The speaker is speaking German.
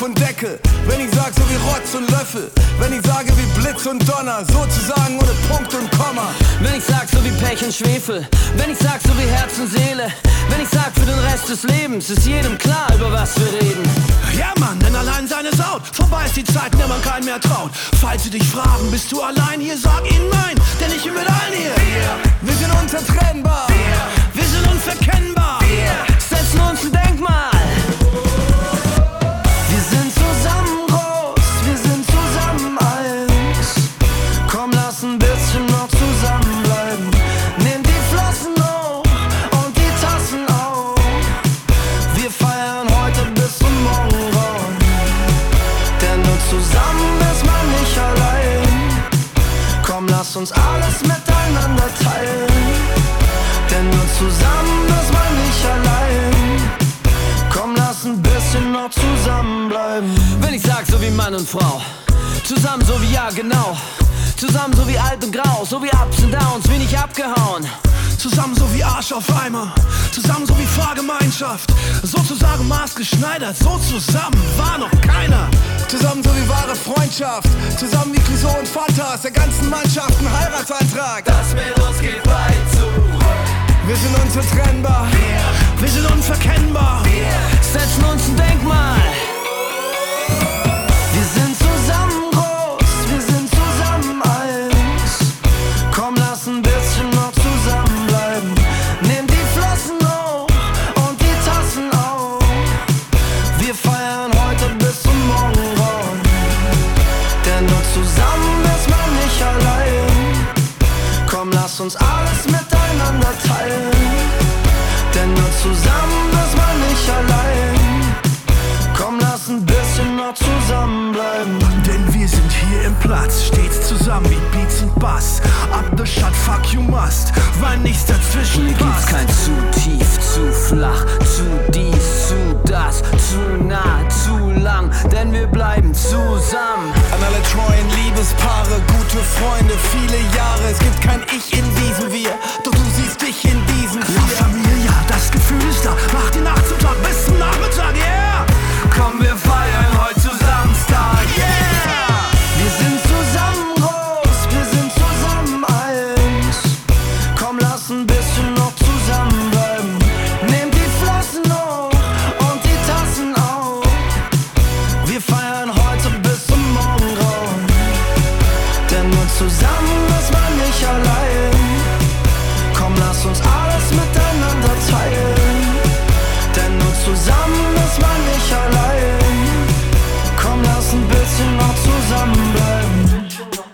und Deckel. Wenn ich sag so wie Rotz und Löffel, wenn ich sage wie Blitz und Donner, sozusagen ohne Punkt und Komma. Wenn ich sag so wie Pech und Schwefel, wenn ich sag so wie Herz und Seele, wenn ich sag für den Rest des Lebens, ist jedem klar, über was wir reden. Ja Mann, denn allein seine Saut, vorbei ist die Zeit, in der man keinen mehr traut. Falls sie dich fragen, bist du allein hier, sag ihnen nein, denn ich bin mit allen hier. Wir sind unzertrennbar, Wir sind unverkennbar. Setzen uns ein Denkmal. Wir sind zusammen groß, wir sind zusammen eins. Komm, lass ein bisschen noch zusammenbleiben. Nimm die Flossen hoch und die Tassen auf. Wir feiern heute bis zum Morgengrauen. Denn nur zusammen ist man nicht allein. Komm, lass uns alles miteinander teilen. Denn nur zusammen ist man nicht allein. Komm, lass ein bisschen noch zusammenbleiben. Wenn ich sag so wie Mann und Frau, zusammen so wie ja genau, zusammen so wie alt und grau, so wie Ups und Downs, wie nicht abgehauen. Zusammen so wie Arsch auf Eimer, zusammen so wie Fahrgemeinschaft, sozusagen maßgeschneidert, so zusammen war noch keiner. zusammen so wie wahre Freundschaft, zusammen wie Clouseau und Fanta, aus der ganzen Mannschaft ein Heiratsantrag. Das mit uns geht weit zu. Wir sind unzertrennbar, Wir sind unverkennbar. Setzen uns ein Denkmal. Wir sind zusammen groß, wir sind zusammen eins. Komm, lass ein bisschen noch zusammenbleiben. Nimm die Flossen hoch und die Tassen auf. Wir feiern heute bis zum Morgengrauen. Denn nur zusammen ist man nicht allein. Komm, lass uns alles miteinander teilen. Denn nur zusammen ist man nicht allein. Komm, lass ein bisschen noch zusammenbleiben. Denn wir sind hier im Platz, stets zusammen wie Beats und Bass. Up the shot, fuck you must, weil nichts dazwischen Hier gibt's passt. kein zu tief, zu flach, zu dies, zu das, zu nah, zu lang, denn wir bleiben zusammen. an alle treuen Liebespaare, gute Freunde, viele Jahre. Es gibt kein Ich in diesem Wir, doch du siehst dich in diesem La Wir. Familia, das Gefühl ist da, mach die Nacht zum Tag bis zum Nachmittag, yeah! Komm, wir feiern heute zusammen, Star, Yeah! Wir sind zusammen groß, wir sind zusammen eins. Komm, lass ein bisschen noch zusammenbleiben. Nehmt die Flossen hoch und die Tassen auf. Wir feiern heute bis zum Morgengrauen. Denn nur zusammen ist man nicht allein. Komm, lass uns alles miteinander teilen. Denn nur zusammen ist man nicht allein. Komm, lass ein bisschen noch zusammenbleiben.